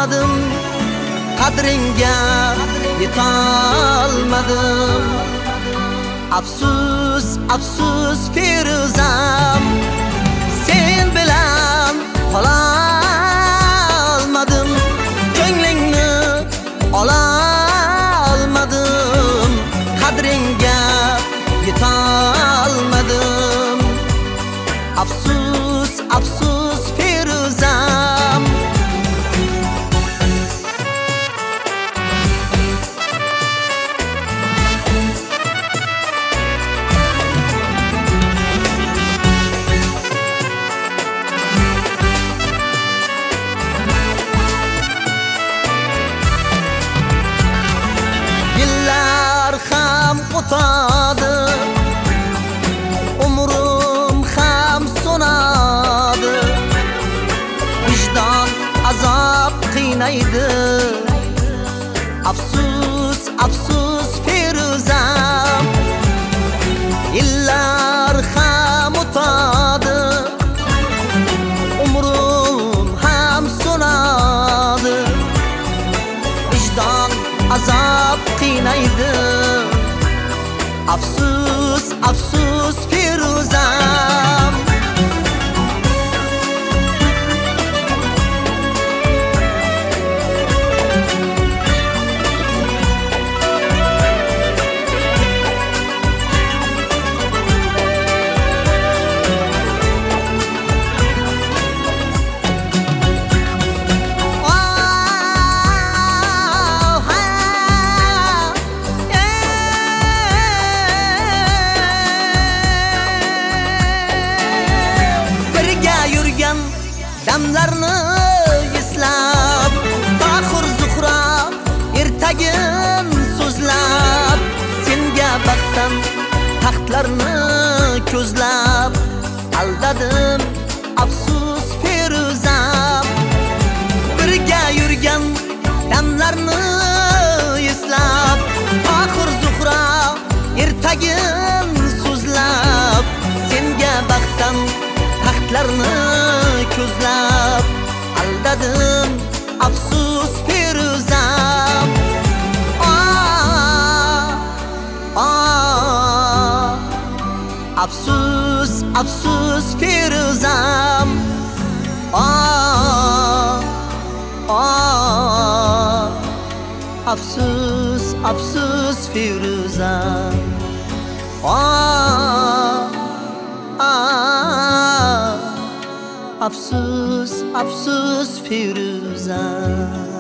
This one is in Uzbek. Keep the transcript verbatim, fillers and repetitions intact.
yetolmadim, qadringga yetolmadim. Afsus, afsus Firuzam, sen bilan qola olmadim, ko'nglingni ola olmadim, qadringga yetolmadim. Afsus, afsus Firuzam. Yillar ham o'tadi, umrim ham so'nadi, vijdon azob qiynaydi. Afsus, afsus Firuzam. Yillar ham o'tadi, umrim ham so'nadi, vijdon azob qiynaydi. Afsus, afsus Firuzam. Damlarni eslab, Bahur Zuhra ertagin so'zlab, senga baxtdan taxtlarni ko'zlab aldadim. Afsus Firuzam. Birga yurgan damlarni eslab, Bahur Zuhra ertagin so'zlab, senga baxtdan taxtlarni ko'zlab aldadim. Afsus Firuzam. Ah, ah, afsus, afsus Firuzam. Ah, ah, afsus, afsus Firuzam. Ah, ah, afsus, afsus Firuzam.